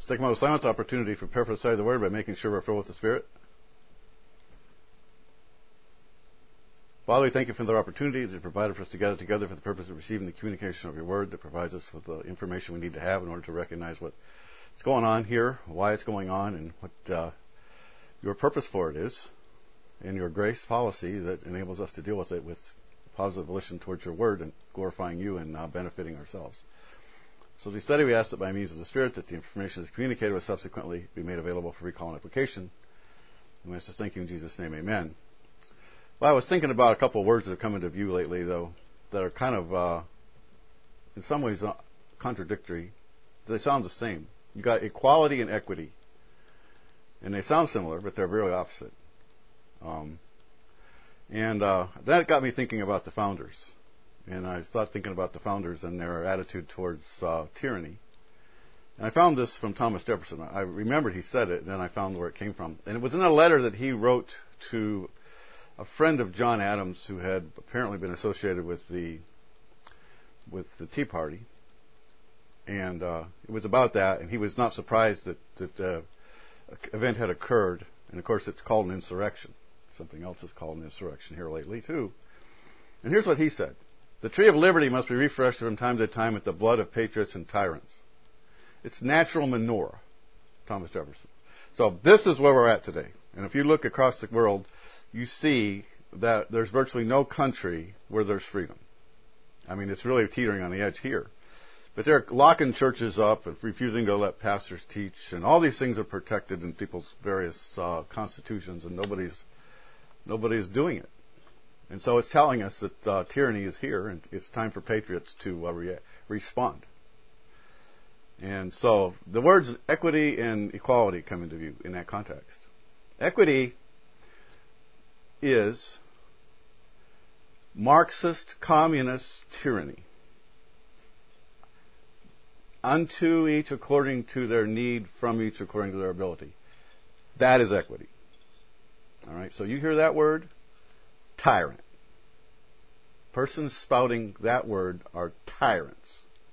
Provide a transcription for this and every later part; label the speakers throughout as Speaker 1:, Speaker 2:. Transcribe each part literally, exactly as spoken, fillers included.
Speaker 1: Let's take a moment of silence opportunity to prepare for the study of the Word by making sure we're filled with the Spirit. Father, we thank you for the opportunity that you provided for us to gather together for the purpose of receiving the communication of your Word that provides us with the information we need to have in order to recognize what's going on here, why it's going on, and what uh, your purpose for it is, and your grace policy that enables us to deal with it with positive volition towards your Word and glorifying you and uh, benefiting ourselves. So as we study, we ask that by means of the Spirit that the information is communicated with subsequently be made available for recall and application. And we ask this, thank you in Jesus' name, amen. Well, I was thinking about a couple of words that have come into view lately, though, that are kind of, uh, in some ways, uh, contradictory. They sound the same. You got equality and equity. And they sound similar, but they're really opposite. Um, and uh, that got me thinking about the founders. And I thought thinking about the founders and their attitude towards uh, tyranny. And I found this from Thomas Jefferson. I remembered he said it, and then I found where it came from. And it was in a letter that he wrote to a friend of John Adams who had apparently been associated with the with the Tea Party. And uh, it was about that, and he was not surprised that that uh, an event had occurred. And, of course, it's called an insurrection. Something else is called an insurrection here lately, too. And here's what he said. The tree of liberty must be refreshed from time to time with the blood of patriots and tyrants. It's natural manure, Thomas Jefferson. So this is where we're at today. And if you look across the world, you see that there's virtually no country where there's freedom. I mean, it's really teetering on the edge here. But they're locking churches up and refusing to let pastors teach. And all these things are protected in people's various uh, constitutions, and nobody's nobody's doing it. And so it's telling us that uh, tyranny is here, and it's time for patriots to uh, re- respond. And so the words equity and equality come into view in that context. Equity is Marxist communist tyranny. Unto each according to their need, from each according to their ability. That is equity. All right, so you hear that word? Tyrant. Persons spouting that word are tyrants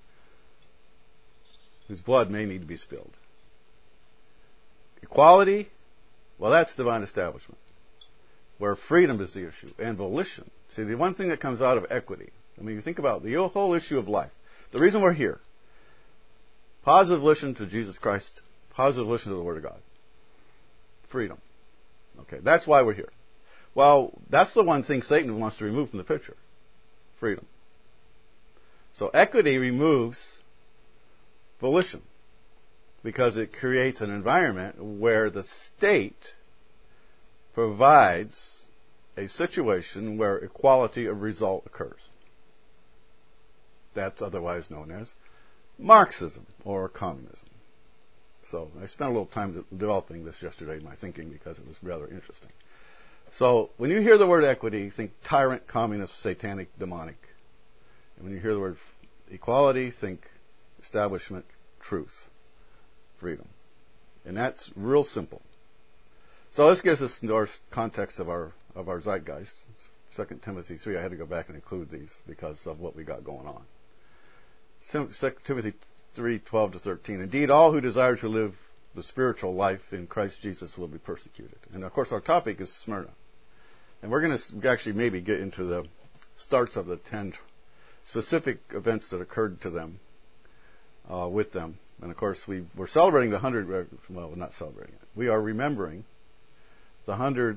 Speaker 1: whose blood may need to be spilled. Equality, well, that's divine establishment, where freedom is the issue and volition. See, the one thing that comes out of equity, I mean, you think about the whole issue of life. The reason we're here, positive volition to Jesus Christ, positive volition to the Word of God. Freedom. Okay, that's why we're here. Well, that's the one thing Satan wants to remove from the picture. Freedom. So equity removes volition because it creates an environment where the state provides a situation where equality of result occurs. That's otherwise known as Marxism or communism. So I spent a little time developing this yesterday in my thinking because it was rather interesting. So when you hear the word equity, think tyrant, communist, satanic, demonic. And when you hear the word equality, think establishment, truth, freedom. And that's real simple. So this gives us the context of our of our zeitgeist. Second Timothy three, I had to go back and include these because of what we got going on. Second Timothy three, twelve to thirteen. Indeed, all who desire to live the spiritual life in Christ Jesus will be persecuted. And of course our topic is Smyrna. And we're going to actually maybe get into the starts of the ten specific events that occurred to them, uh, with them. And of course we, we're celebrating the hundred, well, we're not celebrating it. We are remembering the hundredth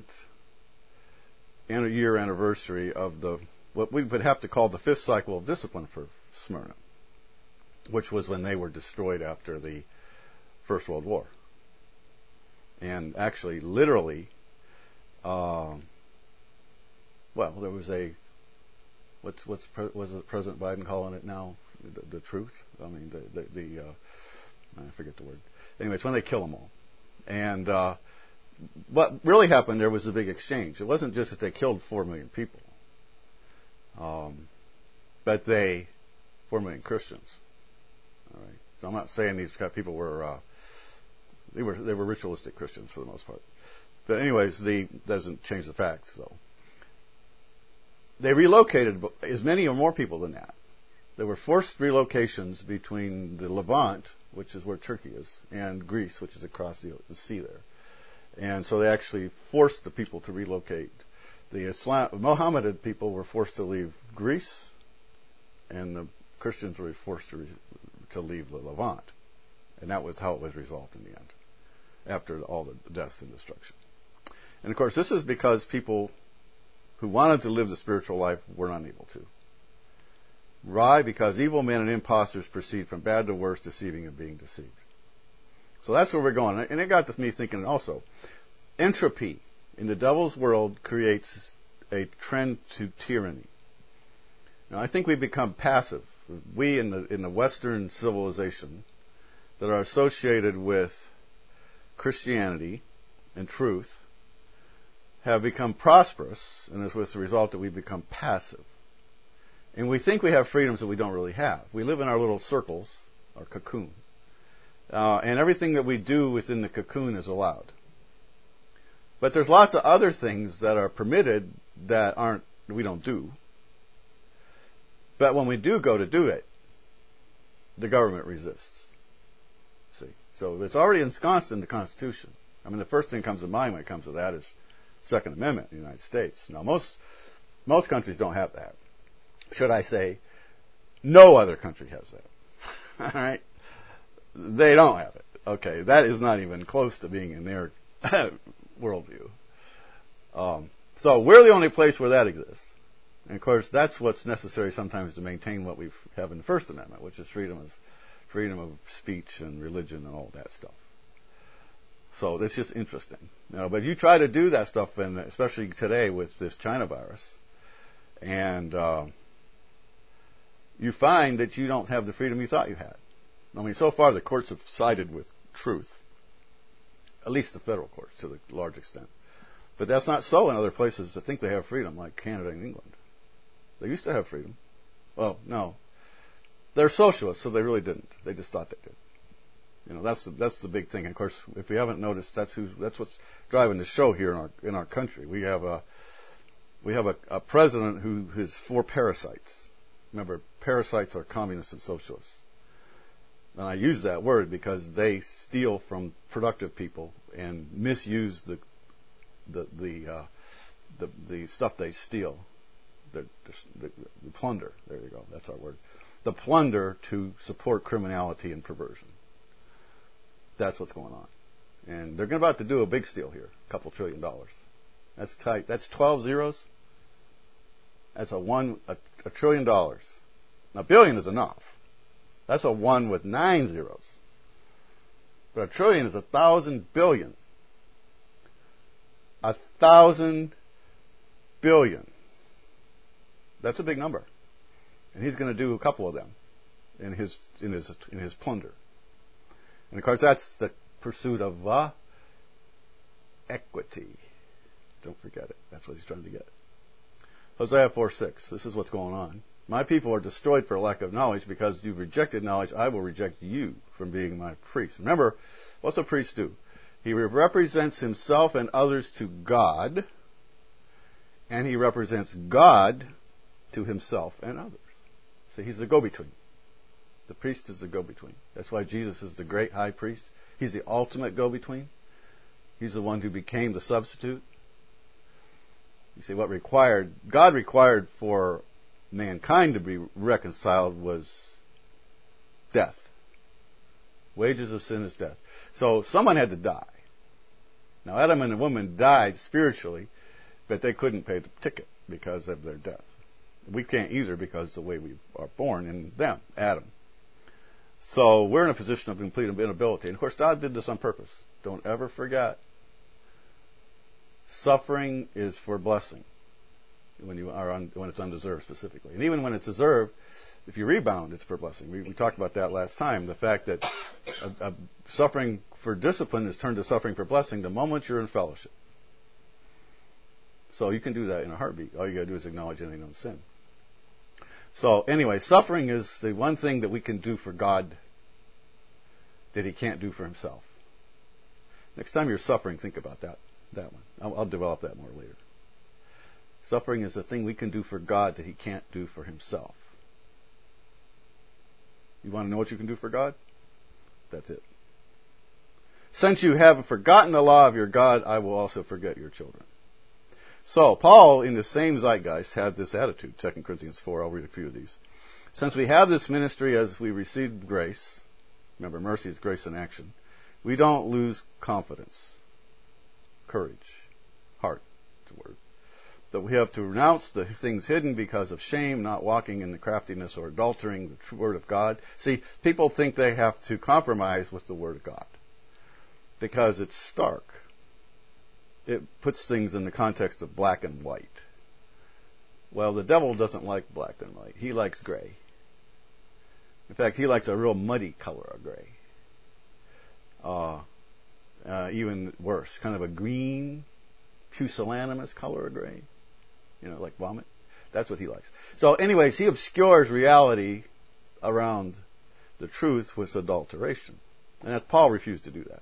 Speaker 1: year anniversary of the, what we would have to call the fifth cycle of discipline for Smyrna, which was when they were destroyed after the First World War. And actually, literally, uh, well, there was a, what's what's was it President Biden calling it now? The, the truth. I mean, the the, the uh, I forget the word. Anyway, it's when they kill them all. And uh, what really happened there was a big exchange. It wasn't just that they killed four million people, um, but they four million Christians. All right. So I'm not saying these people were uh, they were they were ritualistic Christians for the most part. But anyways, the doesn't change the facts though. They relocated as many or more people than that There were forced relocations between the Levant, which is where Turkey is, and Greece, which is across the, the sea there. And so they actually forced the people to relocate. The Islam, Mohammedan people were forced to leave Greece, and the Christians were forced to, re, to leave the Levant. And that was how it was resolved in the end, after all the death and destruction. And of course, this is because people who wanted to live the spiritual life were unable to. Why? Because evil men and impostors proceed from bad to worse, deceiving and being deceived. So that's where we're going. And it got me thinking also. Entropy in the devil's world creates a trend to tyranny. Now, I think we've become passive. We in the in the Western civilization that are associated with Christianity and truth have become prosperous, and it's with the result that we've become passive. And we think we have freedoms that we don't really have. We live in our little circles, our cocoon. Uh, and everything that we do within the cocoon is allowed. But there's lots of other things that are permitted that aren't, we don't do. But when we do go to do it, the government resists. See? So it's already ensconced in the Constitution. I mean, the first thing that comes to mind when it comes to that is Second Amendment in the United States. Now, most most countries don't have that. Should I say, no other country has that. All right? They don't have it. Okay, that is not even close to being in their worldview. Um, so we're the only place where that exists. And of course, that's what's necessary sometimes to maintain what we have in the First Amendment, which is freedom of, freedom of speech and religion and all that stuff. So it's just interesting. You know, but you try to do that stuff, and especially today with this China virus, and uh, you find that you don't have the freedom you thought you had. I mean, so far the courts have sided with truth, at least the federal courts to a large extent. But that's not so in other places that think they have freedom, like Canada and England. They used to have freedom. Well, no. They're socialists, so they really didn't. They just thought they did. You know, that's the, that's the big thing. And of course, if we haven't noticed, that's who's that's what's driving the show here in our in our country. We have a we have a, a president who is for parasites. Remember, parasites are communists and socialists. And I use that word because they steal from productive people and misuse the the the uh, the, the stuff they steal. The, the, the plunder. There you go. That's our word. The plunder to support criminality and perversion. That's what's going on. And they're about to do a big steal here, a couple trillion dollars. That's tight. That's twelve zeros. That's a one, a, a trillion dollars. Now, billion is enough. That's a one with nine zeros. But a trillion is a thousand billion. A thousand billion. That's a big number. And he's going to do a couple of them in his in his in his plunder. And of course, that's the pursuit of uh, equity. Don't forget it. That's what he's trying to get. Hosea four six. This is what's going on. My people are destroyed for lack of knowledge. Because you've rejected knowledge, I will reject you from being my priest. Remember, what's a priest do? He represents himself and others to God, and he represents God to himself and others. So he's the go-between. The priest is the go-between. That's why Jesus is the great high priest. He's the ultimate go-between. He's the one who became the substitute. You see, what required, God required for mankind to be reconciled was death. Wages of sin is death. So someone had to die. Now, Adam and the woman died spiritually, but they couldn't pay the ticket because of their death. We can't either because of the way we are born in them, Adam. So we're in a position of complete inability. And of course, God did this on purpose. Don't ever forget. Suffering is for blessing when you are un, when it's undeserved specifically. And even when it's deserved, if you rebound, it's for blessing. We, we talked about that last time. The fact that a, a suffering for discipline is turned to suffering for blessing the moment you're in fellowship. So you can do that in a heartbeat. All you got to do is acknowledge any known sin. So anyway, suffering is the one thing that we can do for God that He can't do for Himself. Next time you're suffering, think about that. That one. I'll, I'll develop that more later. Suffering is a thing we can do for God that He can't do for Himself. You want to know what you can do for God? That's it. Since you have forgotten the law of your God, I will also forget your children. So, Paul, in the same zeitgeist, had this attitude. Second Corinthians four, I'll read a few of these. Since we have this ministry as we received grace, remember, mercy is grace in action, we don't lose confidence, courage, heart, is the word. That we have to renounce the things hidden because of shame, not walking in the craftiness or adultering the true word of God. See, people think they have to compromise with the word of God because it's stark. It puts things in the context of black and white. Well, the devil doesn't like black and white. He likes gray. In fact, he likes a real muddy color of gray. Uh, uh, even worse, kind of a green, pusillanimous color of gray. You know, like vomit. That's what he likes. So anyways, he obscures reality around the truth with adulteration. And that Paul refused to do that.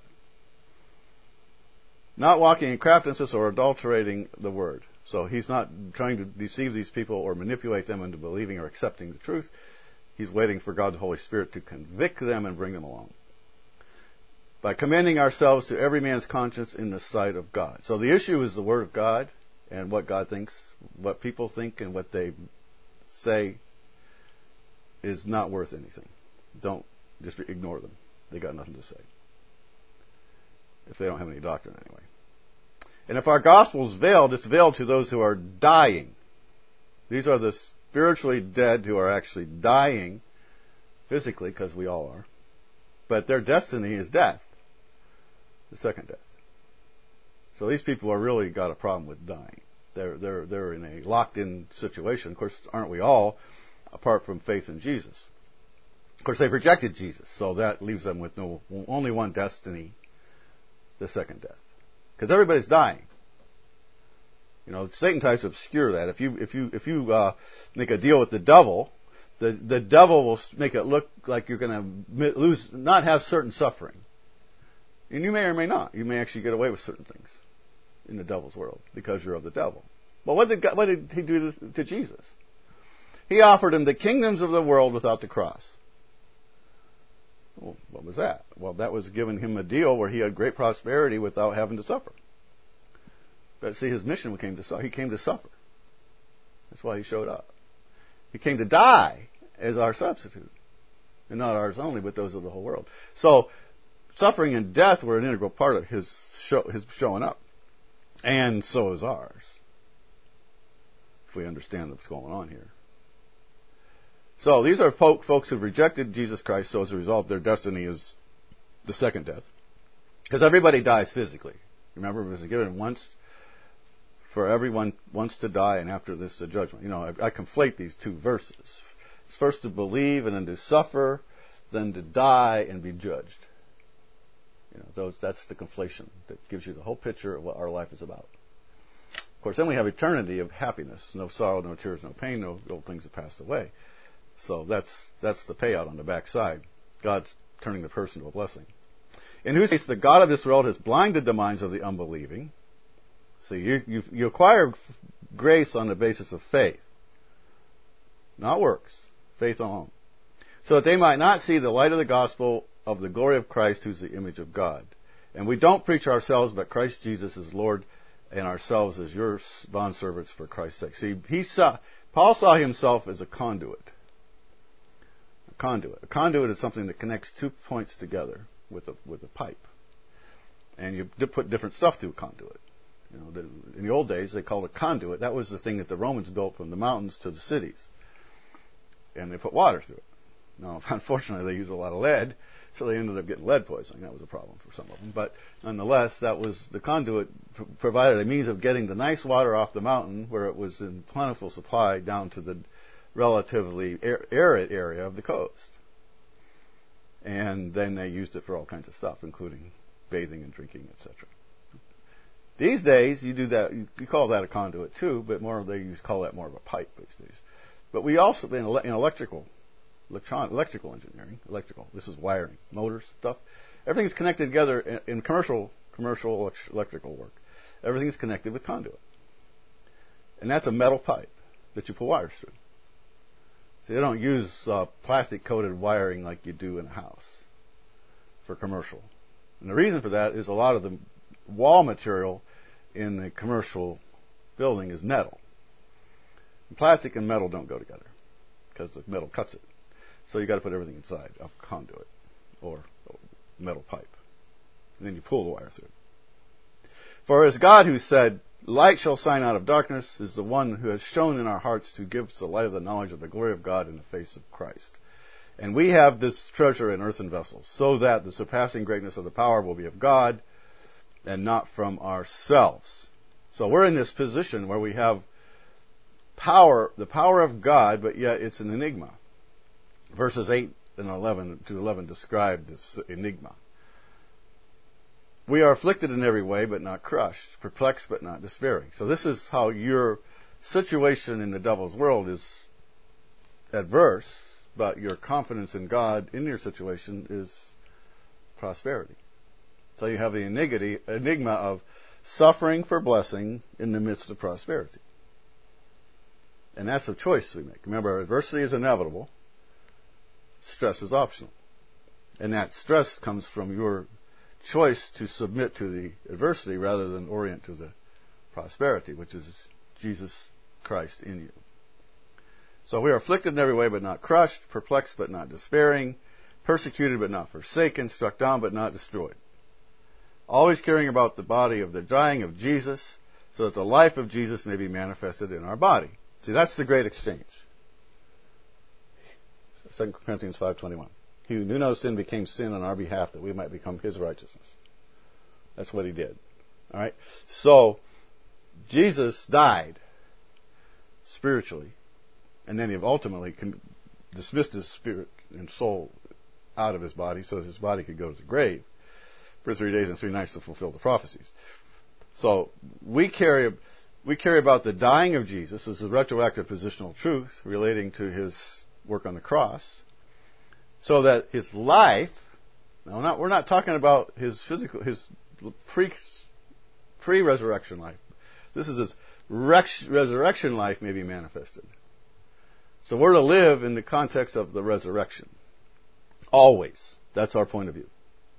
Speaker 1: Not walking in craftiness or adulterating the word. So he's not trying to deceive these people or manipulate them into believing or accepting the truth. He's waiting for God the Holy Spirit to convict them and bring them along. By commending ourselves to every man's conscience in the sight of God. So the issue is the Word of God and what God thinks, what people think and what they say is not worth anything. Don't just ignore them. They got nothing to say. If they don't have any doctrine anyway. And if our gospel is veiled, it's veiled to those who are dying. These are the spiritually dead who are actually dying physically, because we all are. But their destiny is death. The second death. So these people are really got a problem with dying. They're they're they're in a locked-in situation. Of course, aren't we all? Apart from faith in Jesus. Of course, they've rejected Jesus, so that leaves them with no only one destiny: the second death. Because everybody's dying. You know, Satan tries to obscure that. If you if you if you uh, make a deal with the devil, the the devil will make it look like you're going to lose, not have certain suffering. And you may or may not. You may actually get away with certain things in the devil's world because you're of the devil. But what did God, what did he do to, to Jesus? He offered him the kingdoms of the world without the cross. Well, what was that? Well, that was giving him a deal where he had great prosperity without having to suffer. But see, his mission came to suffer. He came to suffer. That's why he showed up. He came to die as our substitute. And not ours only, but those of the whole world. So, suffering and death were an integral part of his show, his showing up. And so is ours. If we understand what's going on here. So these are folk, folks who've rejected Jesus Christ, so as a result their destiny is the second death. Because everybody dies physically. Remember, it was given once for everyone once to die, and after this the judgment. You know, I, I conflate these two verses. It's first to believe and then to suffer, then to die and be judged. You know, those, that's the conflation that gives you the whole picture of what our life is about. Of course, then we have eternity of happiness. No sorrow, no tears, no pain, no old things have passed away. So that's that's the payout on the backside. God's turning the person to a blessing. In whose case the God of this world has blinded the minds of the unbelieving. So you, you, you acquire grace on the basis of faith. Not works. Faith alone. So that they might not see the light of the gospel of the glory of Christ, who's the image of God. And we don't preach ourselves, but Christ Jesus is Lord, and ourselves as your bondservants for Christ's sake. See, he saw, Paul saw himself as a conduit. A conduit. A conduit is something that connects two points together with a with a pipe. And you put different stuff through a conduit. You know, the, in the old days, they called it conduit. That was the thing that the Romans built from the mountains to the cities. And they put water through it. Now, unfortunately, they used a lot of lead, so they ended up getting lead poisoning. That was a problem for some of them. But nonetheless, that was the conduit pr- provided a means of getting the nice water off the mountain where it was in plentiful supply down to the relatively arid area of the coast. And then they used it for all kinds of stuff, including bathing and drinking, et cetera. These days, you do that. You, you call that a conduit too, but more they use call that more of a pipe these days. But we also in, ele- in electrical. Electron, electrical engineering, electrical. This is wiring, motors, stuff. Everything's connected together in, in commercial, commercial electrical work. Everything's connected with conduit, and that's a metal pipe that you pull wires through. See, they don't use uh, plastic-coated wiring like you do in a house for commercial. And the reason for that is a lot of the wall material in the commercial building is metal. And plastic and metal don't go together because the metal cuts it. So you got to put everything inside of a conduit or a metal pipe. And then you pull the wire through. For as God who said, "Light shall shine out of darkness," is the one who has shown in our hearts to give us the light of the knowledge of the glory of God in the face of Christ. And we have this treasure in earthen vessels, so that the surpassing greatness of the power will be of God and not from ourselves. So we're in this position where we have power, the power of God, but yet it's an enigma. Verses eight and eleven to eleven describe this enigma. We are afflicted in every way, but not crushed, perplexed, but not despairing. So this is how your situation in the devil's world is adverse, but your confidence in God in your situation is prosperity. So you have the enigma of suffering for blessing in the midst of prosperity. And that's a choice we make. Remember, adversity is inevitable. Stress is optional. And that stress comes from your choice to submit to the adversity rather than orient to the prosperity, which is Jesus Christ in you. So we are afflicted in every way, but not crushed, perplexed, but not despairing, persecuted, but not forsaken, struck down, but not destroyed. Always caring about the body of the dying of Jesus, so that the life of Jesus may be manifested in our body. See, that's the great exchange. Second Corinthians five twenty-one. He who knew no sin became sin on our behalf that we might become his righteousness. That's what he did. All right? So, Jesus died spiritually, and then he ultimately dismissed his spirit and soul out of his body so that his body could go to the grave for three days and three nights to fulfill the prophecies. So, we carry, we carry about the dying of Jesus as a retroactive positional truth relating to his work on the cross, so that his life, now not, we're not talking about his physical, his pre, pre-resurrection life. This is his rex, resurrection life may be manifested. So we're to live in the context of the resurrection. Always. That's our point of view.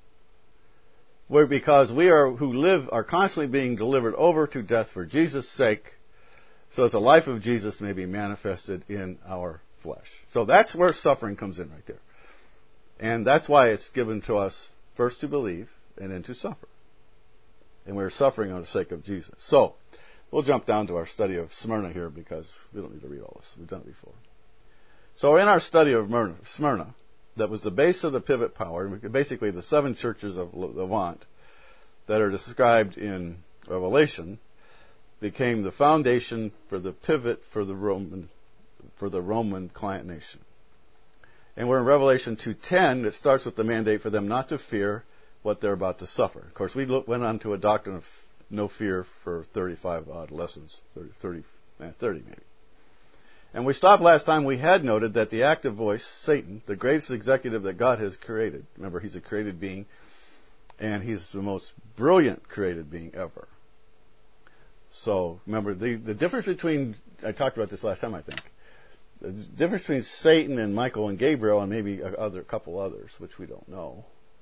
Speaker 1: We're, because we are who live are constantly being delivered over to death for Jesus' sake, so that the life of Jesus may be manifested in our flesh. So that's where suffering comes in right there. And that's why it's given to us first to believe and then to suffer. And we're suffering on the sake of Jesus. So, we'll jump down to our study of Smyrna here because we don't need to read all this. We've done it before. So in our study of Smyrna, that was the base of the pivot power, basically the seven churches of Levant that are described in Revelation, became the foundation for the pivot for the Roman, for the Roman client nation. And we're in Revelation two ten that starts with the mandate for them not to fear what they're about to suffer. Of course, we look, went on to a doctrine of no fear for thirty-five odd lessons, thirty, thirty, thirty maybe. And we stopped last time. We had noted that the active voice, Satan, the greatest executive that God has created, remember he's a created being, and he's the most brilliant created being ever. So remember, the, the difference between, I talked about this last time I think, the difference between Satan and Michael and Gabriel and maybe a other couple others, which we don't know,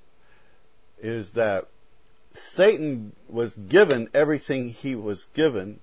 Speaker 1: is that Satan was given everything he was given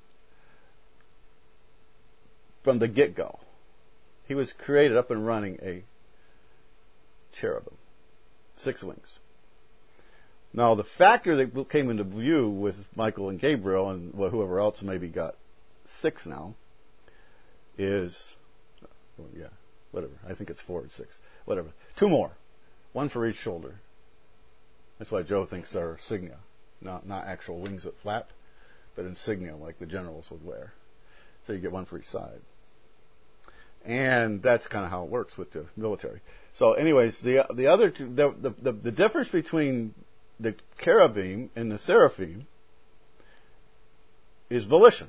Speaker 1: from the get-go. He was created up and running a cherubim, six wings. Now, the factor that came into view with Michael and Gabriel and whoever else maybe got six now is, well, yeah, whatever. I think it's four or six. Whatever. Two more. One for each shoulder. That's why Joe thinks they're insignia. Not, not actual wings that flap, but insignia like the generals would wear. So you get one for each side. And that's kind of how it works with the military. So anyways, the the other two, the, the, the, the difference between the cherubim and the seraphim is volition.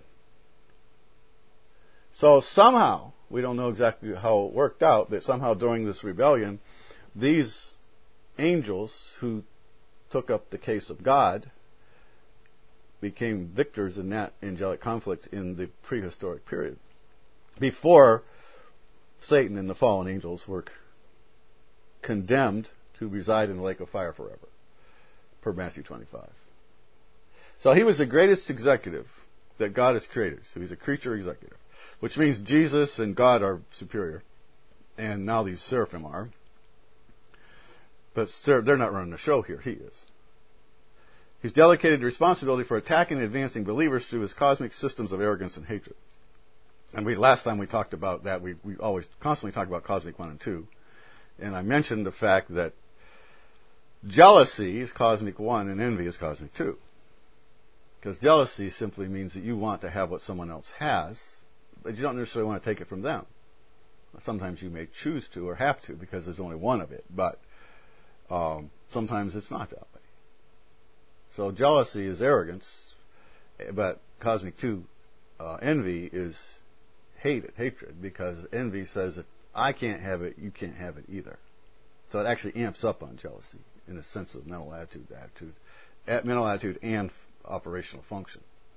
Speaker 1: So somehow, we don't know exactly how it worked out, but somehow during this rebellion, these angels who took up the case of God became victors in that angelic conflict in the prehistoric period. Before Satan and the fallen angels were condemned to reside in the lake of fire forever, per Matthew twenty-five. So he was the greatest executive that God has created. So he's a creature executive, which means Jesus and God are superior, and now these seraphim are. But they're not running the show here. He is. He's delegated the responsibility for attacking and advancing believers through his cosmic systems of arrogance and hatred. And we last time we talked about that, we, we always constantly talk about cosmic one and two. And I mentioned the fact that jealousy is cosmic one and envy is cosmic two. Because jealousy simply means that you want to have what someone else has, but you don't necessarily want to take it from them. Sometimes you may choose to or have to because there's only one of it, but um, sometimes it's not that way. So jealousy is arrogance, but cosmic two, uh, envy is hate, hatred, because envy says that I can't have it, you can't have it either. So it actually amps up on jealousy in a sense of mental attitude, attitude, mental attitude and operational function.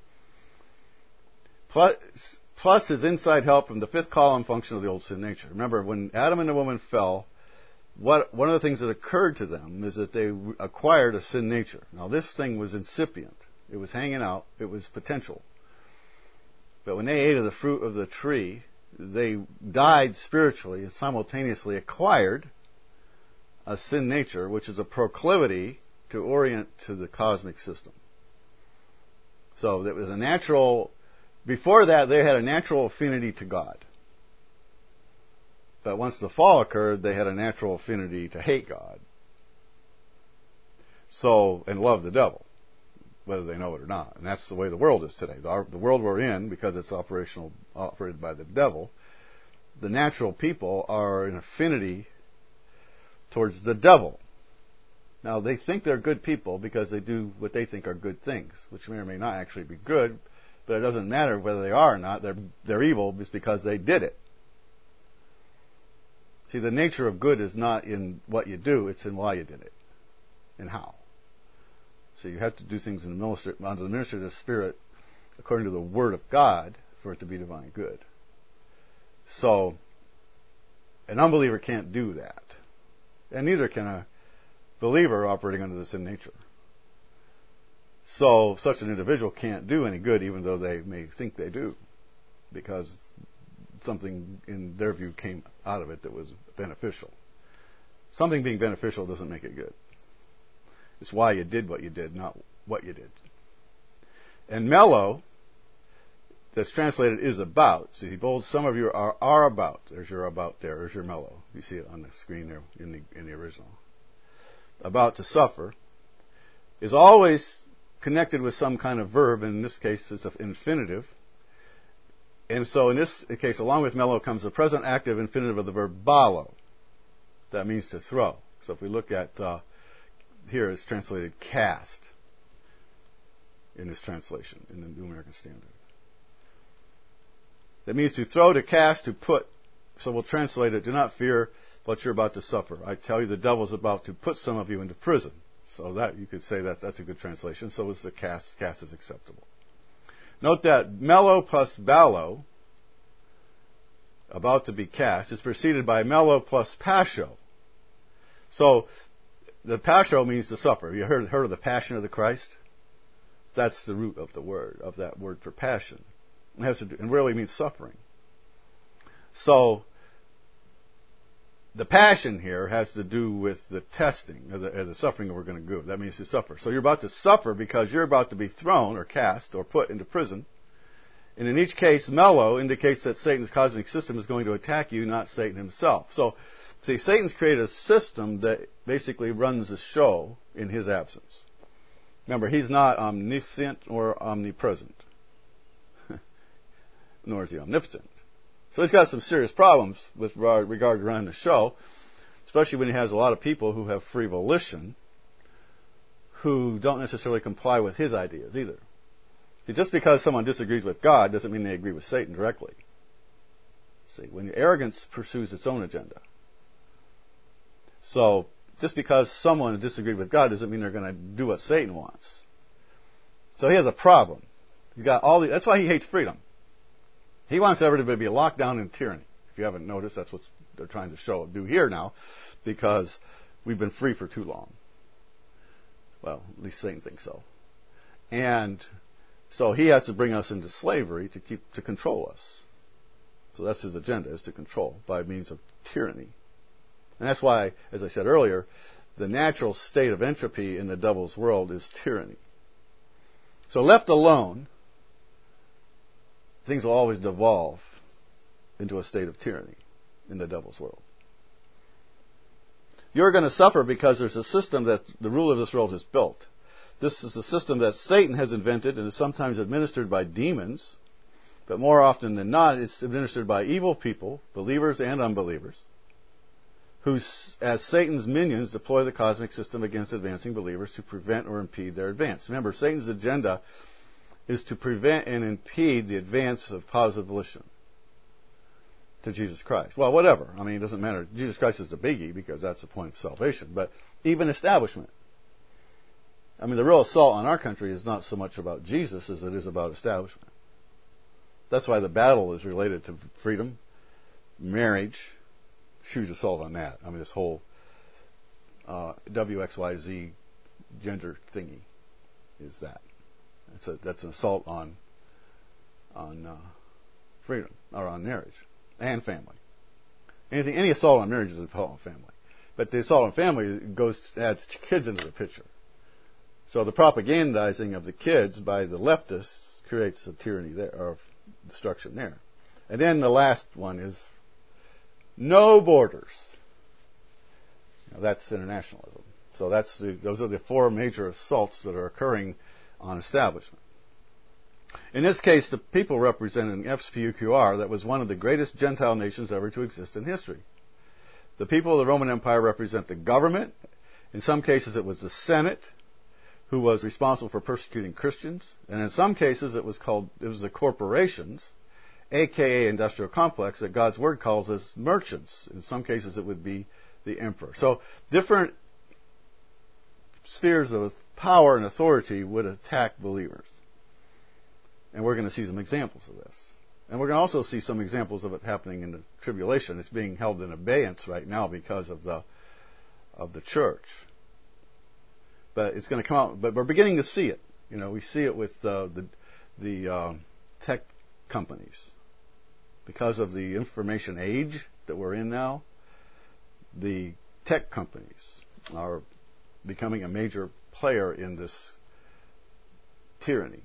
Speaker 1: Plus, plus his inside help from the fifth column function of the old sin nature. Remember, when Adam and the woman fell, what one of the things that occurred to them is that they acquired a sin nature. Now, this thing was incipient. It was hanging out. It was potential. But when they ate of the fruit of the tree, they died spiritually and simultaneously acquired a sin nature, which is a proclivity to orient to the cosmic system. So that was a natural, before that they had a natural affinity to God. But once the fall occurred, they had a natural affinity to hate God. So, and love the devil, whether they know it or not. And that's the way the world is today. The, the world we're in, because it's operational, operated by the devil, the natural people are in affinity towards the devil. Now, they think they're good people because they do what they think are good things, which may or may not actually be good, but it doesn't matter whether they are or not. They're, they're evil just because they did it. See, the nature of good is not in what you do, it's in why you did it and how. So you have to do things in the ministry, under the ministry of the Spirit according to the Word of God for it to be divine good. So an unbeliever can't do that. And neither can a believer operating under the sin nature. So such an individual can't do any good even though they may think they do, because something in their view came out of it that was beneficial. Something being beneficial doesn't make it good. It's why you did what you did, not what you did. And mellow, that's translated is about. See, bold, some of you are, are about. There's your about there. There's your mellow. You see it on the screen there in the, in the original. About to suffer is always connected with some kind of verb. In this case, it's an infinitive. And so in this case, along with mellow comes the present active infinitive of the verb balo. That means to throw. So if we look at, uh, here it's translated cast in this translation, in the New American Standard. That means to throw, to cast, to put. So we'll translate it, do not fear what you're about to suffer. I tell you the devil's about to put some of you into prison. So that you could say that that's a good translation. So is the cast, cast is acceptable. Note that mellow plus ballo, about to be cast, is preceded by mellow plus pasho. So the pasho means to suffer. Have you heard, heard of the passion of the Christ? That's the root of the word, of that word for passion. It has to do, and really means suffering. So the passion here has to do with the testing, or the, or the suffering that we're going to go. That means to suffer. So you're about to suffer because you're about to be thrown or cast or put into prison. And in each case, mellow indicates that Satan's cosmic system is going to attack you, not Satan himself. So, see, Satan's created a system that basically runs the show in his absence. Remember, he's not omniscient or omnipresent, nor is he omnipotent. So he's got some serious problems with regard to running the show, especially when he has a lot of people who have free volition, who don't necessarily comply with his ideas either. See, just because someone disagrees with God doesn't mean they agree with Satan directly. See, when arrogance pursues its own agenda. So, just because someone disagreed with God doesn't mean they're going to do what Satan wants. So he has a problem. He's got all the, that's why he hates freedom. He wants everybody to be locked down in tyranny. If you haven't noticed, that's what they're trying to show do here now, because we've been free for too long. Well, at least Satan thinks so. And so he has to bring us into slavery to keep to control us. So that's his agenda, is to control by means of tyranny. And that's why, as I said earlier, the natural state of entropy in the devil's world is tyranny. So left alone, things will always devolve into a state of tyranny in the devil's world. You're going to suffer because there's a system that the ruler of this world has built. This is a system that Satan has invented and is sometimes administered by demons, but more often than not, it's administered by evil people, believers and unbelievers, who, as Satan's minions, deploy the cosmic system against advancing believers to prevent or impede their advance. Remember, Satan's agenda is to prevent and impede the advance of positive volition to Jesus Christ. Well, whatever. I mean, it doesn't matter. Jesus Christ is the biggie because that's the point of salvation. But even establishment. I mean, the real assault on our country is not so much about Jesus as it is about establishment. That's why the battle is related to freedom, marriage, huge assault on that. I mean, this whole uh, W X Y Z gender thingy is that. It's a, that's an assault on on uh, freedom, or on marriage and family. Anything, any assault on marriage is an assault on family. But the assault on family goes adds kids into the picture. So the propagandizing of the kids by the leftists creates a tyranny there, or destruction there. And then the last one is no borders. Now that's internationalism. So that's the, those are the four major assaults that are occurring on establishment. In this case, the people represent an S P U Q R that was one of the greatest Gentile nations ever to exist in history. The people of the Roman Empire represent the government. In some cases, it was the Senate, who was responsible for persecuting Christians, and in some cases, it was called it was the corporations, aka industrial complex, that God's Word calls as merchants. In some cases, it would be the emperor. So different spheres of power and authority would attack believers. And we're going to see some examples of this. And we're going to also see some examples of it happening in the tribulation. It's being held in abeyance right now because of the of the church. But it's going to come out. But we're beginning to see it. You know, we see it with uh, the the uh, tech companies. Because of the information age that we're in now, the tech companies are becoming a major player in this tyranny.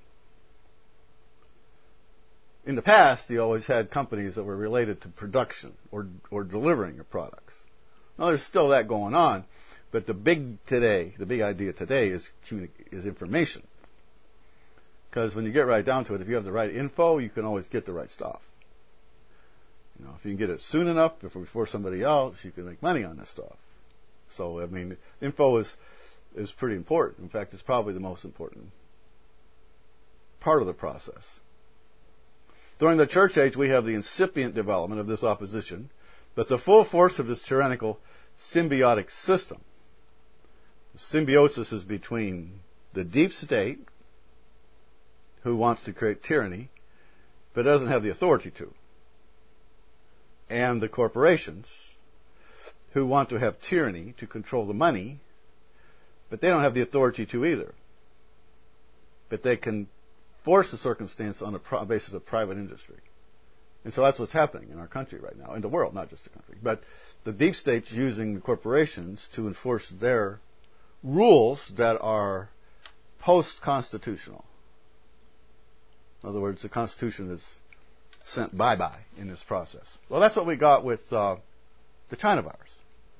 Speaker 1: In the past, you always had companies that were related to production or or delivering of products. Now, there's still that going on, but the big today, the big idea today is is information. Because when you get right down to it, if you have the right info, you can always get the right stuff. You know, if you can get it soon enough before before somebody else, you can make money on this stuff. So, I mean, info is is pretty important. In fact, it's probably the most important part of the process. During the church age, we have the incipient development of this opposition, but the full force of this tyrannical symbiotic system. The symbiosis is between the deep state, who wants to create tyranny, but doesn't have the authority to, and the corporations, who want to have tyranny to control the money, but they don't have the authority to either. But they can force the circumstance on the basis of private industry. And so that's what's happening in our country right now, in the world, not just the country. But the deep state's using the corporations to enforce their rules that are post-constitutional. In other words, the Constitution is sent bye-bye in this process. Well, that's what we got with uh, the China virus.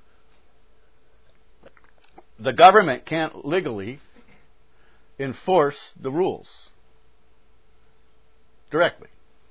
Speaker 1: The government can't legally enforce the rules directly.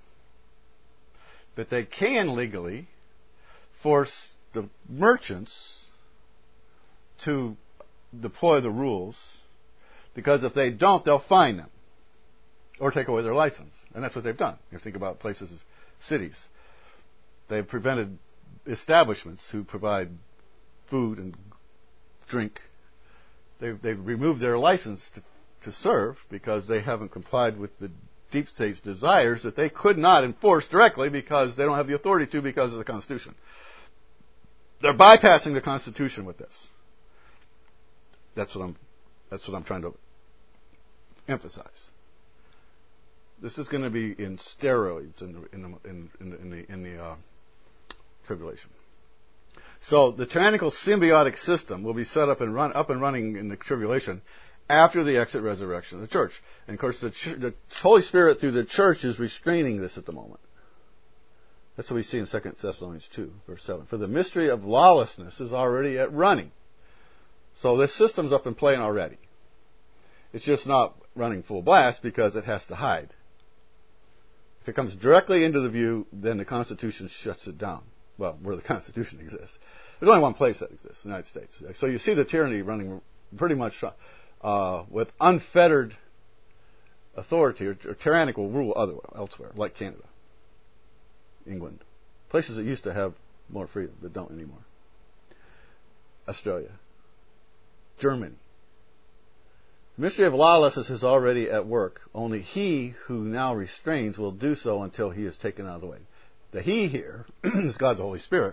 Speaker 1: But they can legally force the merchants to deploy the rules, because if they don't, they'll fine them or take away their license. And that's what they've done. You think about places, cities. They've prevented establishments who provide food and drink. They've, they've removed their license to, to serve because they haven't complied with the deep state's desires that they could not enforce directly because they don't have the authority to because of the Constitution. They're bypassing the Constitution with this. That's what I'm, that's what I'm trying to emphasize. This is going to be in steroids in the, in the, in, in, in the, in the uh, tribulation. So the tyrannical symbiotic system will be set up and run up and running in the tribulation after the exit resurrection of the church. And of course, the, ch- the Holy Spirit through the church is restraining this at the moment. That's what we see in Second Thessalonians two, verse seven. For the mystery of lawlessness is already at running. So this system's up and playing already. It's just not running full blast because it has to hide. If it comes directly into the view, then the Constitution shuts it down. Well, where the Constitution exists. There's only one place that exists, the United States. So you see the tyranny running pretty much uh, with unfettered authority or, or tyrannical rule otherwise, elsewhere, like Canada, England. Places that used to have more freedom that don't anymore. Australia. Germany. The mystery of lawlessness is already at work. Only he who now restrains will do so until he is taken out of the way. The he here is God's Holy Spirit.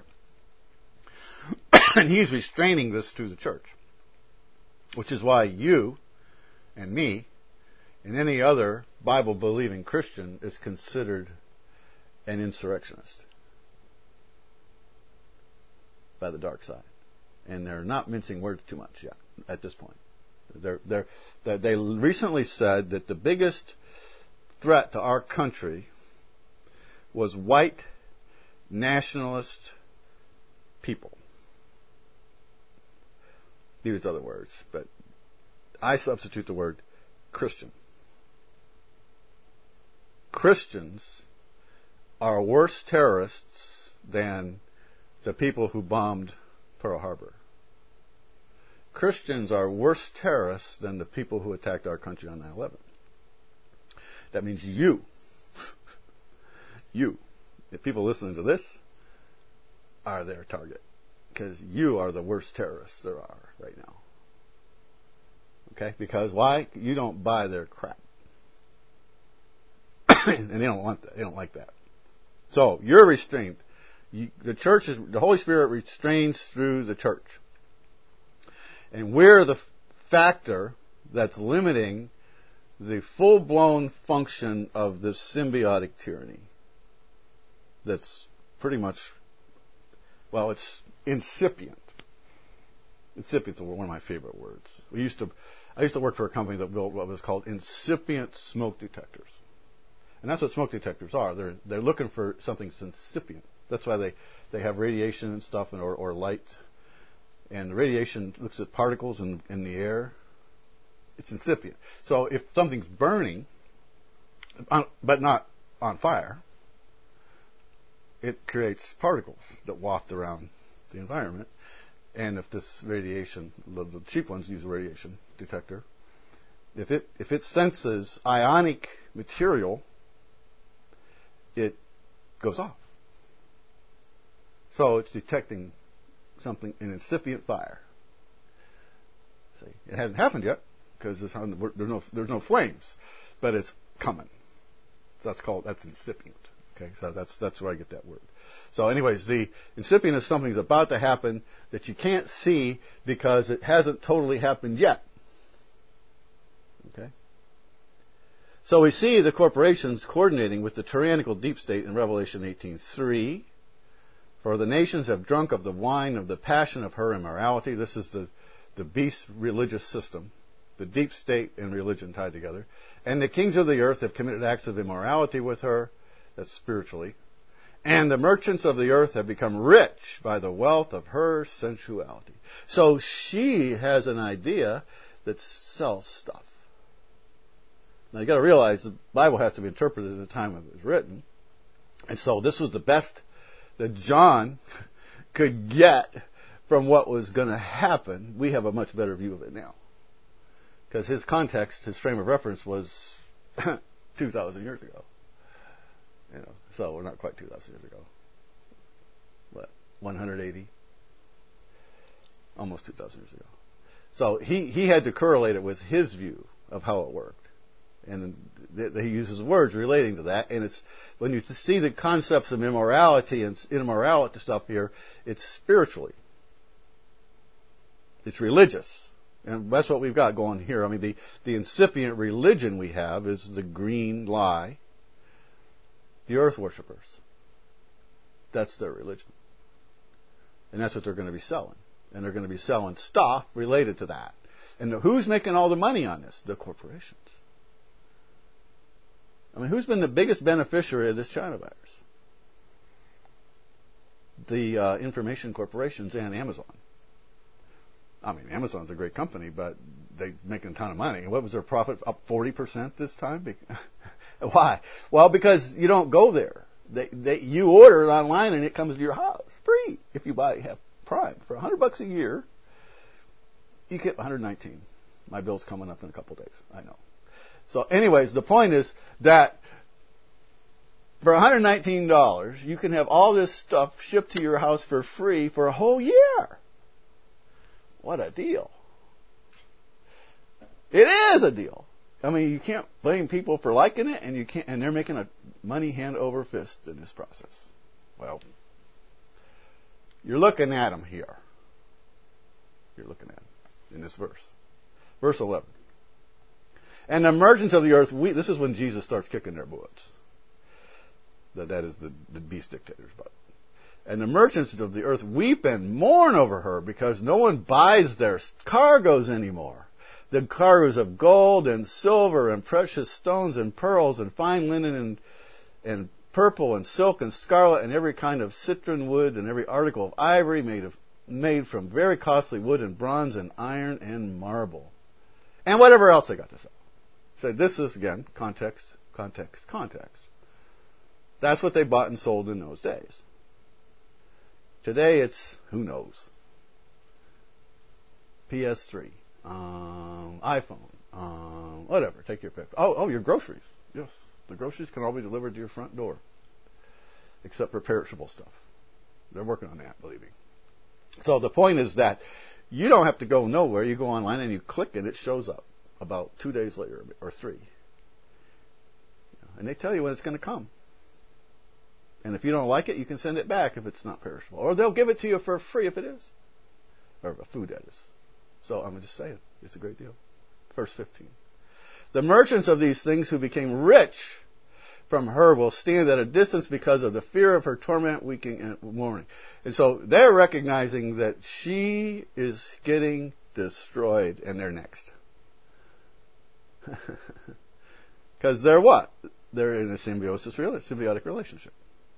Speaker 1: And he's restraining this to the church. Which is why you and me and any other Bible-believing Christian is considered an insurrectionist by the dark side. And they're not mincing words too much yet at this point. They're, they're, they recently said that the biggest threat to our country was white nationalist people. They used other words, but I substitute the word Christian. Christians are worse terrorists than the people who bombed Pearl Harbor. Christians are worse terrorists than the people who attacked our country on nine eleven. That means you, you, if people listening to this, are their target. Because you are the worst terrorists there are right now. Okay? Because why? You don't buy their crap. And they don't want that. They don't like that. So, you're restrained. You, the church is, the Holy Spirit restrains through the church. And we're the factor that's limiting the full-blown function of the symbiotic tyranny. That's pretty much, well, it's incipient. Incipient's one of my favorite words. We used to, I used to work for a company that built what was called incipient smoke detectors. And that's what smoke detectors are. They're they're looking for something that's incipient. That's why they, they have radiation and stuff and, or, or light. And the radiation looks at particles in, in the air. It's incipient. So if something's burning, but not on fire, it creates particles that waft around the environment. And if this radiation, the, the cheap ones use a radiation detector, if it if it senses ionic material, it goes off. So it's detecting something, an incipient fire. See, it hasn't happened yet because there's no there's no flames, but it's coming. So that's called that's incipient. Okay, so that's that's where I get that word. So, anyways, the incipient is something that's about to happen that you can't see because it hasn't totally happened yet. Okay. So we see the corporations coordinating with the tyrannical deep state in Revelation eighteen three. For the nations have drunk of the wine of the passion of her immorality. This is the, the beast religious system, the deep state and religion tied together. And the kings of the earth have committed acts of immorality with her, that's spiritually. And the merchants of the earth have become rich by the wealth of her sensuality. So she has an idea that sells stuff. Now you've got to realize the Bible has to be interpreted at the time it was written. And so this was the best that John could get from what was going to happen. We have a much better view of it now. Because his context, his frame of reference was two thousand years ago. You know, so we're not quite two thousand years ago. What, one hundred eighty? Almost two thousand years ago. So he, he had to correlate it with his view of how it worked. And he uses words relating to that. And it's when you see the concepts of immorality and immorality stuff here, it's spiritually. It's religious. And that's what we've got going here. I mean, the, the incipient religion we have is the green lie, the earth worshippers. That's their religion. And that's what they're going to be selling. And they're going to be selling stuff related to that. And who's making all the money on this? The corporations. I mean, who's been the biggest beneficiary of this China virus? The uh, information corporations and Amazon. I mean, Amazon's a great company, but they're making a ton of money. What was their profit? Up forty percent this time? Why? Well, because you don't go there. They, they, you order it online and it comes to your house free if you buy have Prime for a hundred bucks a year. You get one hundred nineteen. My bill's coming up in a couple days. I know. So, anyways, the point is that for one hundred nineteen dollars, you can have all this stuff shipped to your house for free for a whole year. What a deal! It is a deal. I mean, you can't blame people for liking it, and you can't, and they're making a money hand over fist in this process. Well, you're looking at them here. You're looking at them in this verse, verse eleven. And the merchants of the earth, we, this is when Jesus starts kicking their butts. That that is the, the beast dictator's butt. And the merchants of the earth weep and mourn over her because no one buys their cargoes anymore. The cargoes of gold and silver and precious stones and pearls and fine linen and, and purple and silk and scarlet and every kind of citron wood and every article of ivory made of made from very costly wood and bronze and iron and marble. And whatever else they got to sell. So this is, again, context, context, context. That's what they bought and sold in those days. Today it's, who knows? P S three, um, iPhone, um, whatever, take your pick. Oh, oh, your groceries. Yes, the groceries can all be delivered to your front door. Except for perishable stuff. They're working on that, believe me. So the point is that you don't have to go nowhere. You go online and you click and it shows up about two days later or three. And they tell you when it's going to come. And if you don't like it, you can send it back if it's not perishable. Or they'll give it to you for free if it is. Or food, that is. So I'm just saying, it's a great deal. Verse fifteen. The merchants of these things who became rich from her will stand at a distance because of the fear of her torment, weeping and mourning. And so they're recognizing that she is getting destroyed and they're next. Because they're what? They're in a symbiosis, symbiotic relationship.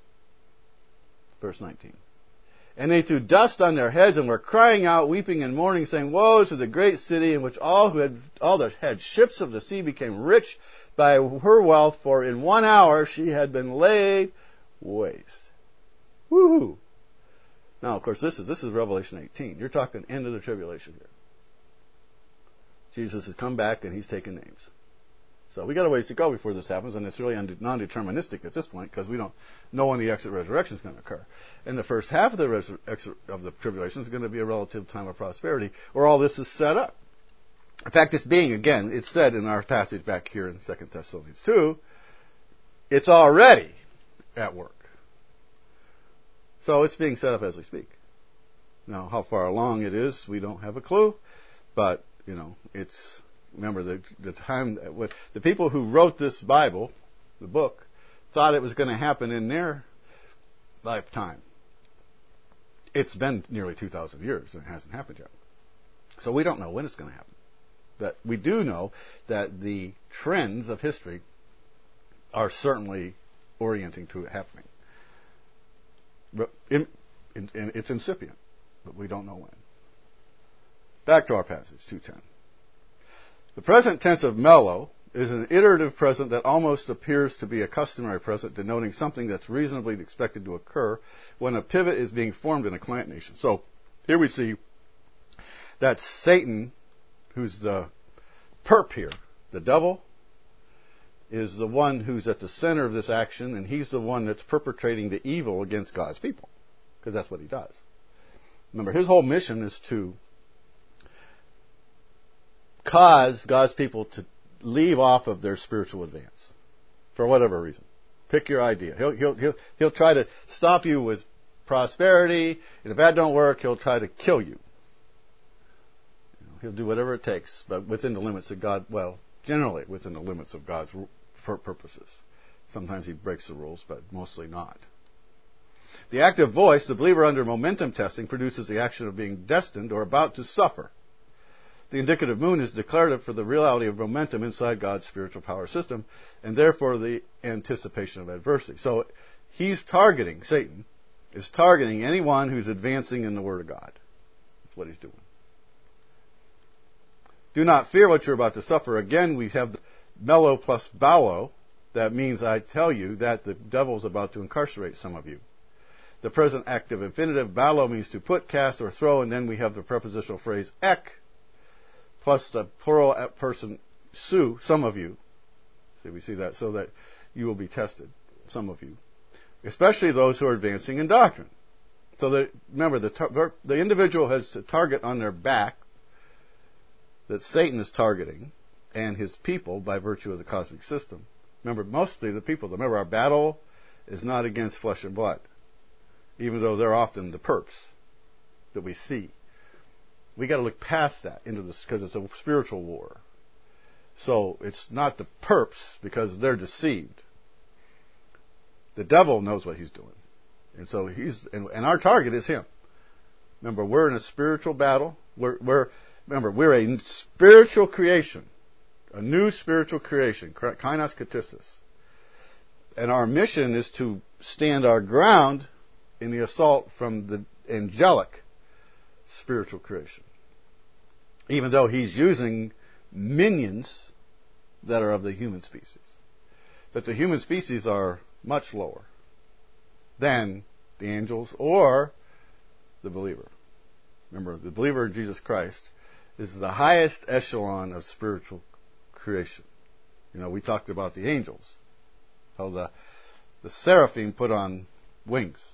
Speaker 1: Verse nineteen. And they threw dust on their heads and were crying out, weeping and mourning, saying, "Woe to the great city in which all who had all that had ships of the sea became rich by her wealth, for in one hour she had been laid waste." Woohoo! Now, of course, this is this is Revelation eighteen. You're talking end of the tribulation here. Jesus has come back and he's taken names. So we got a ways to go before this happens, and it's really non-deterministic at this point because we don't know when the exit resurrection is going to occur. And the first half of the res- exit of the tribulation is going to be a relative time of prosperity, where all this is set up. In fact, it's being, again, it's said in our passage back here in Second Thessalonians two, it's already at work. So it's being set up as we speak. Now, how far along it is, we don't have a clue, but, you know, it's... Remember, the, the time that the people who wrote this Bible, the book, thought it was going to happen in their lifetime. It's been nearly two thousand years and it hasn't happened yet. So we don't know when it's going to happen. But we do know that the trends of history are certainly orienting to it happening. But in, in, in, it's incipient, but we don't know when. Back to our passage, two ten. The present tense of mellow is an iterative present that almost appears to be a customary present, denoting something that's reasonably expected to occur when a pivot is being formed in a client nation. So here we see that Satan, who's the perp here, the devil, is the one who's at the center of this action, and he's the one that's perpetrating the evil against God's people, because that's what he does. Remember, his whole mission is to cause God's people to leave off of their spiritual advance for whatever reason. Pick your idea. He'll he'll he'll he'll try to stop you with prosperity, and if that don't work, he'll try to kill you. He'll do whatever it takes, but within the limits of God. Well, generally within the limits of God's purposes. Sometimes he breaks the rules, but mostly not. The active voice, the believer under momentum testing, produces the action of being destined or about to suffer. The indicative moon is declarative for the reality of momentum inside God's spiritual power system, and therefore the anticipation of adversity. So he's targeting, Satan is targeting anyone who's advancing in the Word of God. That's what he's doing. Do not fear what you're about to suffer. Again, we have the mellow plus ballo. That means I tell you that the devil is about to incarcerate some of you. The present active infinitive, ballo, means to put, cast, or throw, and then we have the prepositional phrase ek, plus the plural person su, some of you. See, we see that, so that you will be tested, some of you. Especially those who are advancing in doctrine. So that, remember, the, tar- the individual has a target on their back that Satan is targeting, and his people by virtue of the cosmic system. Remember, mostly the people. Remember, our battle is not against flesh and blood, even though they're often the perps that we see. We got to look past that into this because it's a spiritual war. So it's not the perps because they're deceived. The devil knows what he's doing, and so he's and, and our target is him. Remember, we're in a spiritual battle. We're we're remember we're a spiritual creation. A new spiritual creation, kainos katissis. And our mission is to stand our ground in the assault from the angelic spiritual creation. Even though he's using minions that are of the human species. But the human species are much lower than the angels or the believer. Remember, the believer in Jesus Christ is the highest echelon of spiritual creation. You know, we talked about the angels. How the the seraphim put on wings.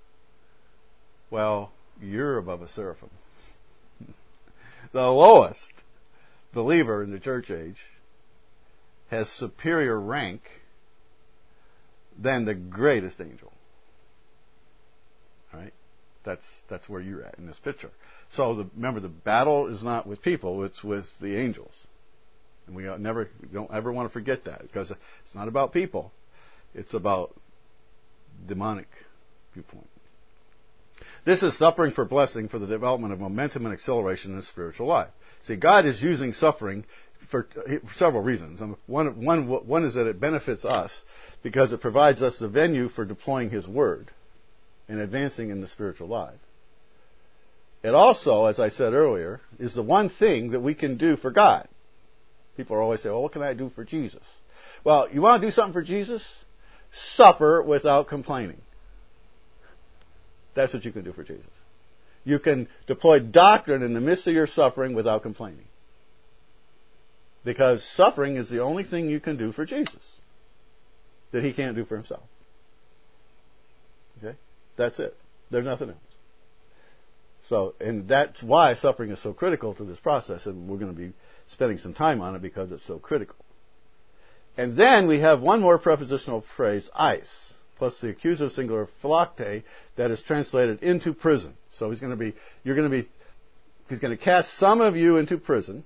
Speaker 1: Well, you're above a seraphim. The lowest believer in the church age has superior rank than the greatest angel. All right? That's that's where you're at in this picture. So the, remember, the battle is not with people; it's with the angels. And we never we don't ever want to forget that, because it's not about people; it's about demonic viewpoint. This is suffering for blessing for the development of momentum and acceleration in the spiritual life. See, God is using suffering for, for several reasons. One, one, one is that it benefits us because it provides us the venue for deploying His Word and advancing in the spiritual life. It also, as I said earlier, is the one thing that we can do for God. People always say, well, what can I do for Jesus? Well, you want to do something for Jesus? Suffer without complaining. That's what you can do for Jesus. You can deploy doctrine in the midst of your suffering without complaining. Because suffering is the only thing you can do for Jesus that He can't do for Himself. Okay? That's it. There's nothing else. So, and that's why suffering is so critical to this process, and we're going to be spending some time on it because it's so critical. And then we have one more prepositional phrase, eis, plus the accusative singular philakte, that is translated into prison. So he's going to be, you're going to be, he's going to cast some of you into prison.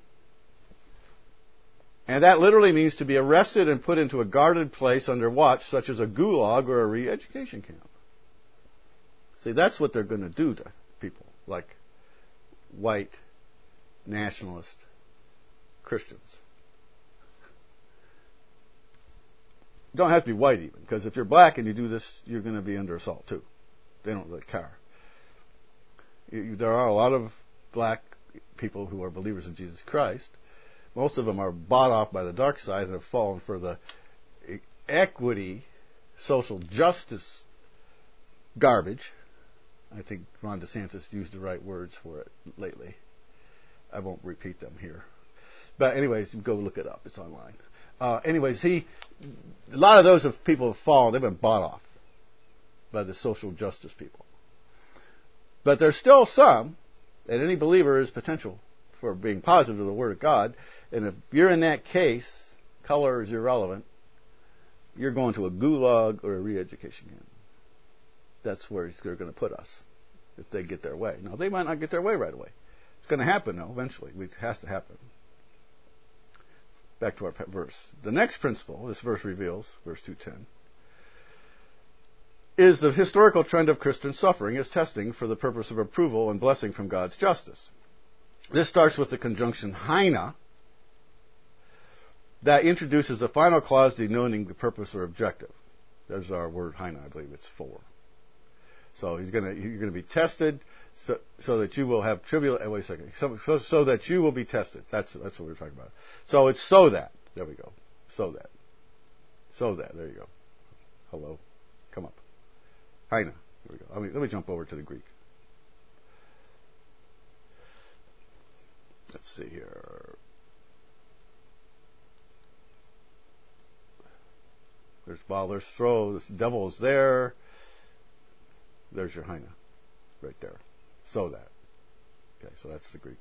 Speaker 1: And that literally means to be arrested and put into a guarded place under watch, such as a gulag or a re-education camp. See, that's what they're going to do to people like white nationalist Christians. You don't have to be white even, because if you're black and you do this, you're going to be under assault too. They don't really care. You, there are a lot of black people who are believers in Jesus Christ. Most of them are bought off by the dark side and have fallen for the equity, social justice garbage. I think Ron DeSantis used the right words for it lately. I won't repeat them here. But anyways, go look it up. It's online. Uh, anyways, he, a lot of those have, people have fallen. They've been bought off by the social justice people. But there's still some, and any believer is potential for being positive to the Word of God, And if you're in that case, color is irrelevant. You're going to a gulag or a re-education camp. That's where they're going to put us if they get their way. Now, they might not get their way right away. It's going to happen, though, eventually. It has to happen. Back to our verse. The next principle this verse reveals, verse two ten, is the historical trend of Christian suffering as testing for the purpose of approval and blessing from God's justice. This starts with the conjunction haina that introduces the final clause denoting the purpose or objective. There's our word haina, I believe it's for. So he's gonna, you're going to be tested so, so that you will have tribulation. Wait a second. So, so, so that you will be tested. That's that's what we're talking about. So it's so that. There we go. So that. So that. There you go. Hello. Come up. Haina. There we go. Let me, let me jump over to the Greek. Let's see here. There's ball, there's throw, this devil is there. There's your haina. Right there. So that. Okay, so that's the Greek.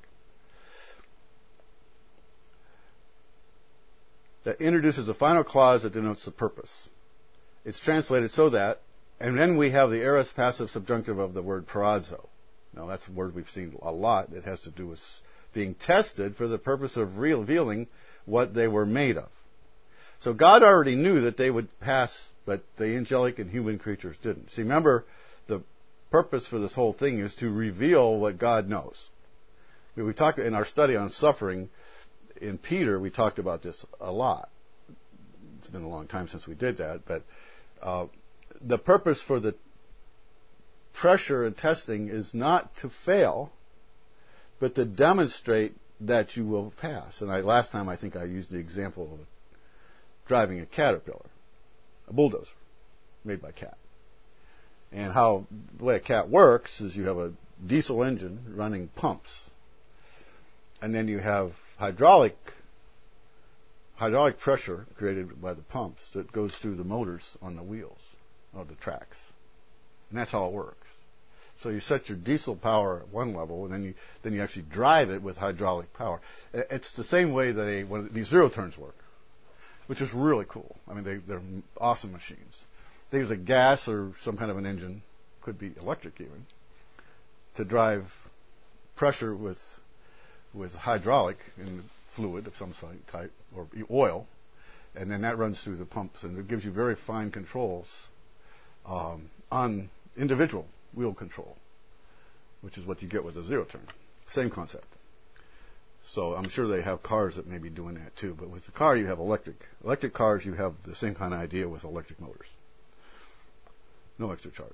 Speaker 1: That introduces a final clause that denotes the purpose. It's translated so that, and then we have the aorist passive subjunctive of the word parazo. Now that's a word we've seen a lot. It has to do with being tested for the purpose of revealing what they were made of. So God already knew that they would pass, but the angelic and human creatures didn't. See, remember, the purpose for this whole thing is to reveal what God knows. We talked in our study on suffering in Peter, we talked about this a lot. It's been a long time since we did that, but uh, the purpose for the pressure and testing is not to fail, but to demonstrate that you will pass. And I, last time I think I used the example of driving a caterpillar, a bulldozer made by Cat. And how the way a Cat works is you have a diesel engine running pumps, and then you have hydraulic hydraulic pressure created by the pumps that goes through the motors on the wheels of the tracks, and that's how it works. So you set your diesel power at one level, and then you then you actually drive it with hydraulic power. It's the same way that a, when these zero turns work, which is really cool. I mean, they, they're awesome machines. They use a gas or some kind of an engine, could be electric even, to drive pressure with with hydraulic in fluid of some type, or oil, and then that runs through the pumps, and it gives you very fine controls um, on individual wheel control, which is what you get with a zero turn. Same concept. So I'm sure they have cars that may be doing that too, but with the car you have electric. Electric cars, you have the same kind of idea with electric motors. No extra charge.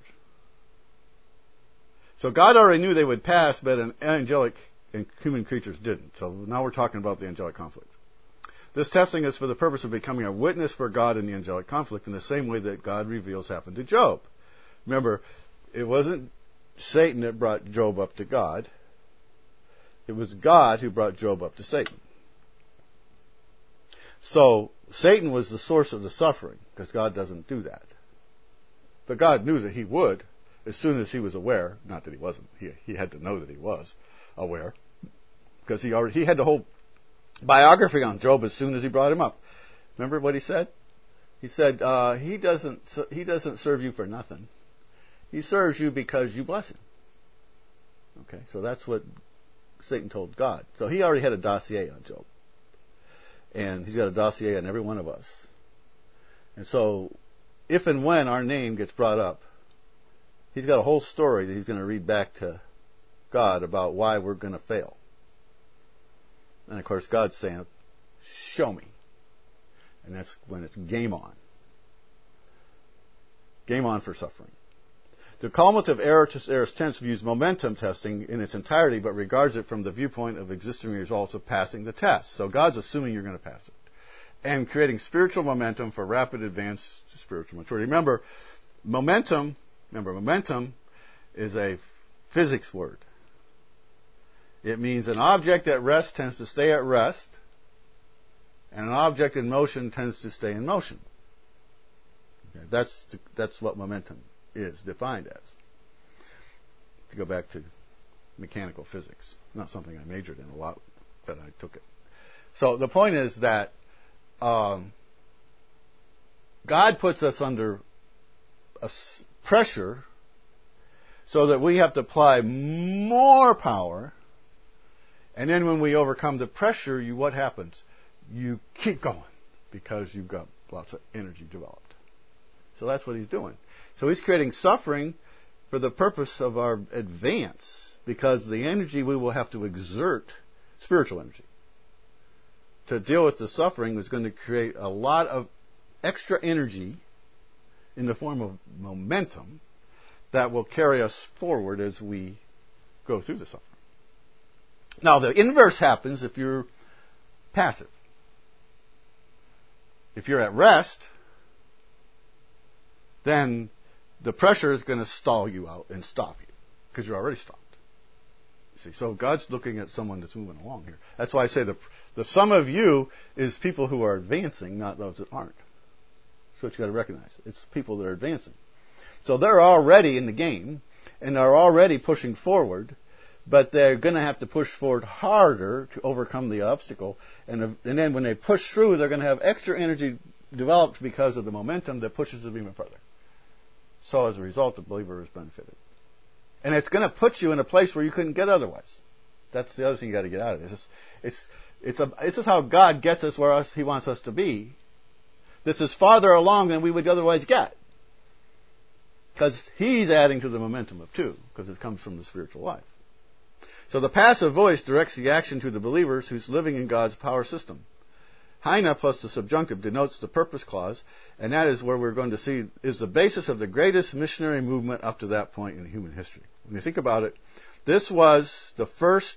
Speaker 1: So God already knew they would pass, but an angelic and human creatures didn't. So now we're talking about the angelic conflict. This testing is for the purpose of becoming a witness for God in the angelic conflict in the same way that God reveals happened to Job. Remember, it wasn't Satan that brought Job up to God. It was God who brought Job up to Satan. So Satan was the source of the suffering, because God doesn't do that. But God knew that he would as soon as he was aware. Not that he wasn't. He, he had to know that he was aware, because he already he had the whole biography on Job as soon as he brought him up. Remember what he said? He said uh, he doesn't he doesn't serve you for nothing. He serves you because you bless him. Okay, so that's what Satan told God. So he already had a dossier on Job, and he's got a dossier on every one of us. And so, if and when our name gets brought up, he's got a whole story that he's going to read back to God about why we're going to fail. And of course, God's saying, show me. And that's when it's game on. Game on for suffering. The cumulative aorist tense views momentum testing in its entirety, but regards it from the viewpoint of existing results of passing the test. So God's assuming you're going to pass it, and creating spiritual momentum for rapid advance to spiritual maturity. Remember, momentum. Remember, momentum is a physics word. It means an object at rest tends to stay at rest, and an object in motion tends to stay in motion. Okay, that's that's what momentum is defined as. If you go back to mechanical physics, not something I majored in a lot, but I took it. So the point is that um, God puts us under a s- pressure so that we have to apply more power. And then when we overcome the pressure, you what happens? You keep going because you've got lots of energy developed. So that's what he's doing. So he's creating suffering for the purpose of our advance, because the energy we will have to exert, spiritual energy, to deal with the suffering is going to create a lot of extra energy in the form of momentum that will carry us forward as we go through the suffering. Now, the inverse happens if you're passive. If you're at rest, then the pressure is going to stall you out and stop you, because you're already stopped. You see, so God's looking at someone that's moving along here. That's why I say the the sum of you is people who are advancing, not those that aren't. That's what you got to recognize. It's people that are advancing. So they're already in the game, and they're already pushing forward, but they're going to have to push forward harder to overcome the obstacle. And, and then when they push through, they're going to have extra energy developed because of the momentum that pushes them even further. So as a result, the believer is benefited. And it's going to put you in a place where you couldn't get otherwise. That's the other thing you got to get out of this. It's, it's, a, this is how God gets us where us, He wants us to be. This is farther along than we would otherwise get. Because He's adding to the momentum of two, because it comes from the spiritual life. So the passive voice directs the action to the believers who's living in God's power system. Haina plus the subjunctive denotes the purpose clause, and that is where we're going to see is the basis of the greatest missionary movement up to that point in human history. When you think about it, this was the first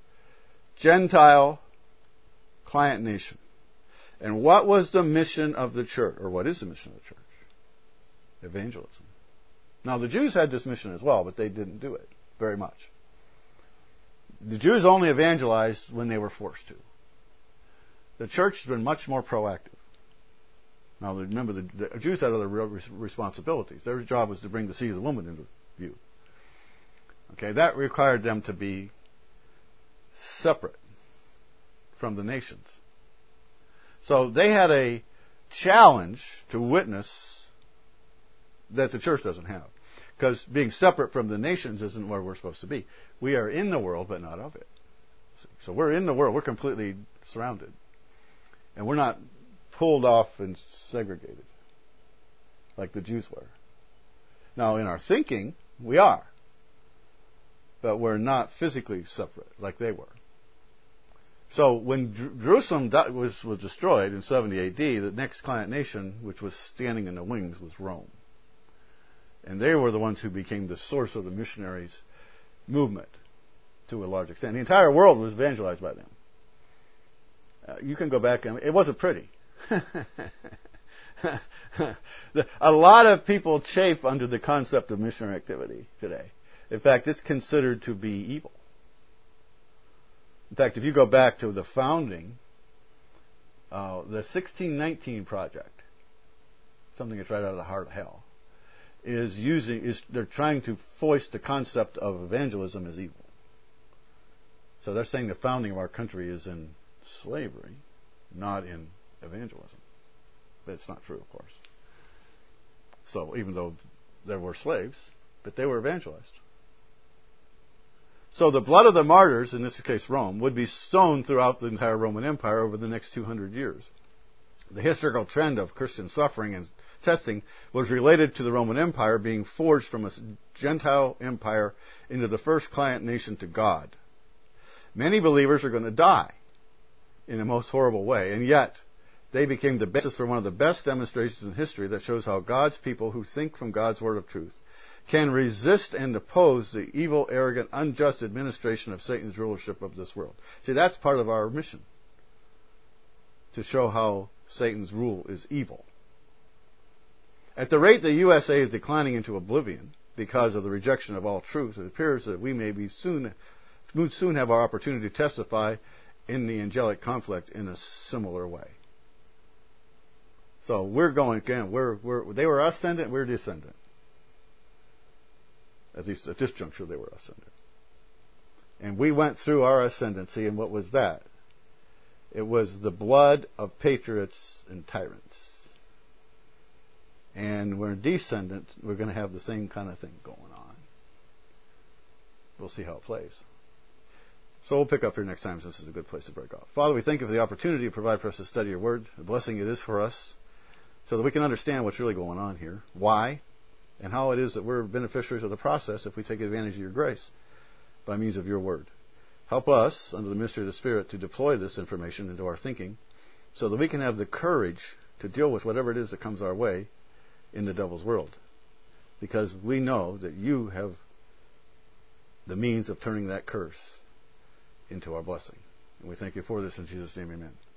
Speaker 1: Gentile client nation. And what was the mission of the church, or what is the mission of the church? Evangelism. Now the Jews had this mission as well, but they didn't do it very much. The Jews only evangelized when they were forced to. The church has been much more proactive. Now, remember, the, the Jews had other responsibilities. Their job was to bring the seed of the woman into view. Okay, that required them to be separate from the nations. So they had a challenge to witness that the church doesn't have. Because being separate from the nations isn't where we're supposed to be. We are in the world, but not of it. So we're in the world. We're completely surrounded. And we're not pulled off and segregated like the Jews were. Now, in our thinking, we are. But we're not physically separate like they were. So when Jerusalem was, was destroyed in seventy A D, the next client nation, which was standing in the wings, was Rome. And they were the ones who became the source of the missionaries' movement to a large extent. The entire world was evangelized by them. Uh, you can go back and it wasn't pretty. A lot of people chafe under the concept of missionary activity today. In fact, it's considered to be evil. In fact, if you go back to the founding, uh, the sixteen nineteen Project, something that's right out of the heart of hell, is using is they're trying to foist the concept of evangelism as evil. So they're saying the founding of our country is in slavery, not in evangelism. But it's not true, of course. So even though there were slaves, but they were evangelized. So the blood of the martyrs, in this case Rome, would be sown throughout the entire Roman Empire over the next two hundred years. The historical trend of Christian suffering and testing was related to the Roman Empire being forged from a Gentile empire into the first client nation to God. Many believers are going to die in a most horrible way, and yet they became the basis for one of the best demonstrations in history that shows how God's people who think from God's word of truth can resist and oppose the evil, arrogant, unjust administration of Satan's rulership of this world. See, that's part of our mission, to show how Satan's rule is evil. At the rate the U S A is declining into oblivion because of the rejection of all truth, it appears that we may be soon, soon have our opportunity to testify in the angelic conflict in a similar way. So we're going again. We're, we're, they were ascendant, we're descendant. At least at this juncture, they were ascendant. And we went through our ascendancy, and what was that? It was the blood of patriots and tyrants. And we're descendants, we're going to have the same kind of thing going on. We'll see how it plays. So we'll pick up here next time, since this is a good place to break off. Father, we thank you for the opportunity to provide for us to study your word. A blessing it is for us, so that we can understand what's really going on here, why, and how it is that we're beneficiaries of the process if we take advantage of your grace by means of your word. Help us, under the mystery of the Spirit, to deploy this information into our thinking so that we can have the courage to deal with whatever it is that comes our way in the devil's world. Because we know that you have the means of turning that curse into our blessing. And we thank you for this in Jesus' name, amen.